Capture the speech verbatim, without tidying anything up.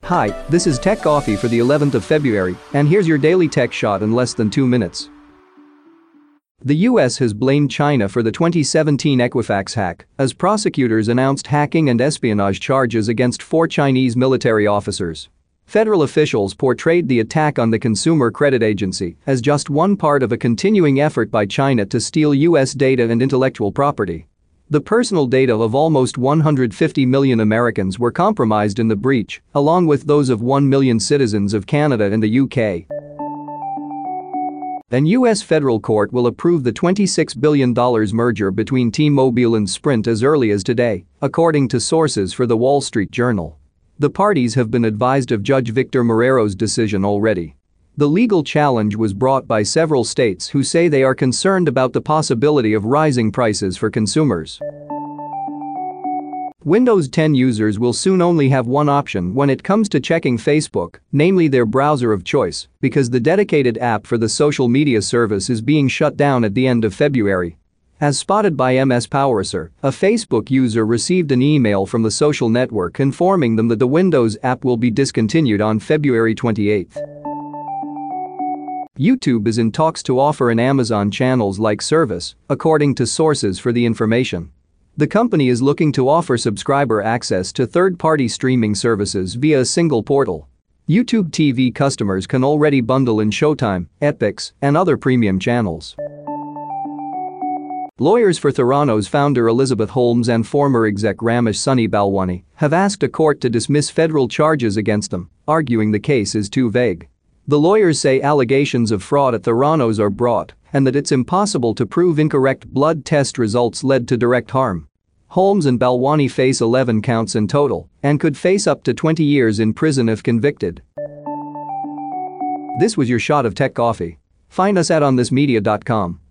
Hi, this is Tech Coffee for the eleventh of February, and here's your daily tech shot in less than two minutes. The U S has blamed China for the twenty seventeen Equifax hack as prosecutors announced hacking and espionage charges against four Chinese military officers. Federal officials portrayed the attack on the Consumer Credit Agency as just one part of a continuing effort by China to steal U S data and intellectual property. The personal data of almost one hundred fifty million Americans were compromised in the breach, along with those of one million citizens of Canada and the U K. An U S federal court will approve the twenty-six billion dollars merger between T-Mobile and Sprint as early as today, according to sources for the Wall Street Journal. The parties have been advised of Judge Victor Marrero's decision already. The legal challenge was brought by several states who say they are concerned about the possibility of rising prices for consumers. Windows ten users will soon only have one option when it comes to checking Facebook, namely their browser of choice, because the dedicated app for the social media service is being shut down at the end of February. As spotted by M S Powerser, a Facebook user received an email from the social network informing them that the Windows app will be discontinued on February twenty-eighth. YouTube is in talks to offer an Amazon Channels-like service, according to sources for the information. The company is looking to offer subscriber access to third-party streaming services via a single portal. YouTube T V customers can already bundle in Showtime, Epix, and other premium channels. Lawyers for Theranos founder Elizabeth Holmes and former exec Ramesh Sunny Balwani have asked a court to dismiss federal charges against them, arguing the case is too vague. The lawyers say allegations of fraud at Theranos are brought and that it's impossible to prove incorrect blood test results led to direct harm. Holmes and Balwani face eleven counts in total and could face up to twenty years in prison if convicted. This was your shot of Tech Coffee. Find us at on this media dot com.